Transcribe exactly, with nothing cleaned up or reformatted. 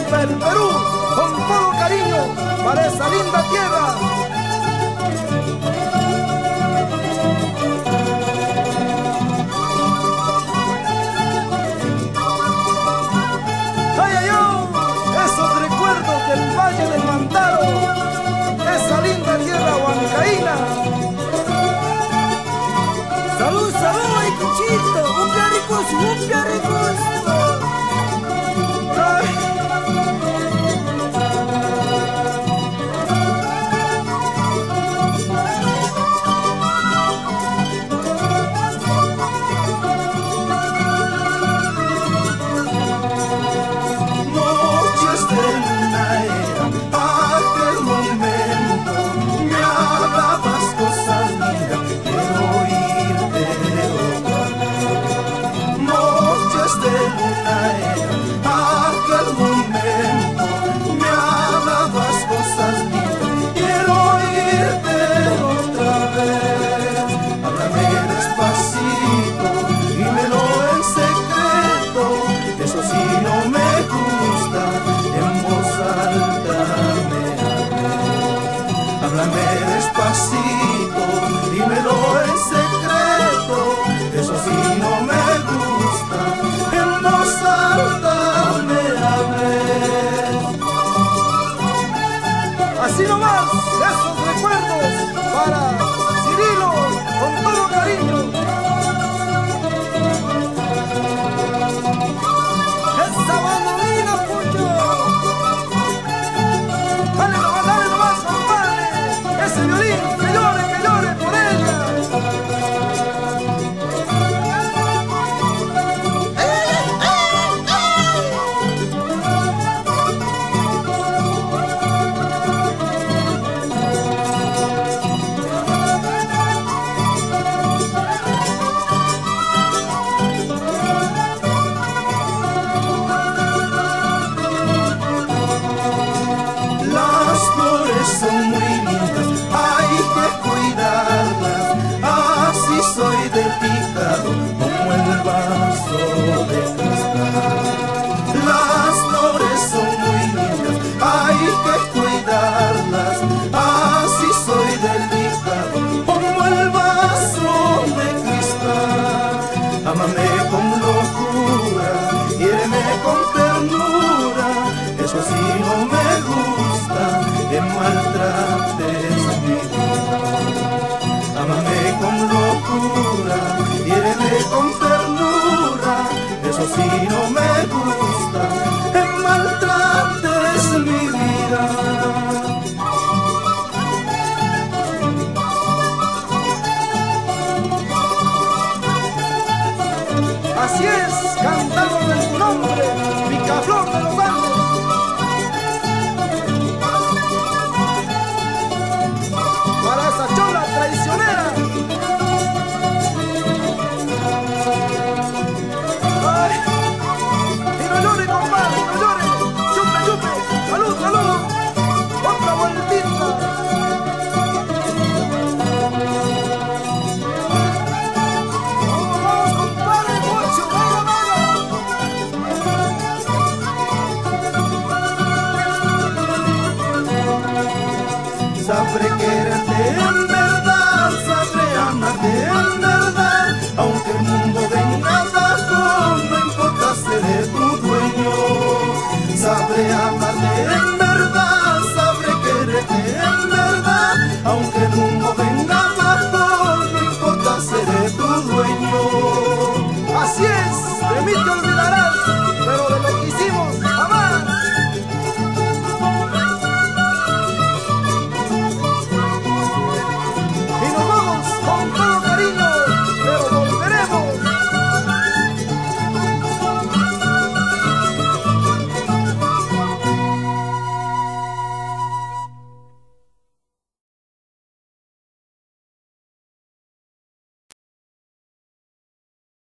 Arequipa, el Perú, con todo cariño para esa linda tierra. ¡Ay, ay, ay! Esos recuerdos del Valle del Mantaro, esa linda tierra huancaína. Salud, salud, ay, Cuchito, un piaricoso, un piaricoso. Despacito, dímelo en secreto, eso sí no me gusta, en voz alta me hables. Así nomás, esos recuerdos para Cirilo, con todo cariño. Esa bandolina, pucho. Dale nomás, dale nomás, compadre. Ese violín, que llore, que llore por ella. Las flores son muy lindas, hay que cuidarlas. Así soy delicado como el vaso de cristal. Las flores son muy lindas, hay que cuidarlas. Así soy delicado como el vaso de cristal. Ámame con locura, quiéreme con ternura, eso sí no me gusta, que maltrates mi vida. Ámame con locura, quiéreme con ternura, eso sí no me gusta, que maltrates mi vida. Así es, cantamos en tu nombre, picaflor de los Andes. Para esa chola traicionera. Ay, y no llore, compadre, no llore. Chupe, chupe, salud, salud. Otra vueltita. Sabré quererte en verdad, sabré amarte en verdad, aunque el mundo venga abajo, no importa, seré tu dueño. Sabré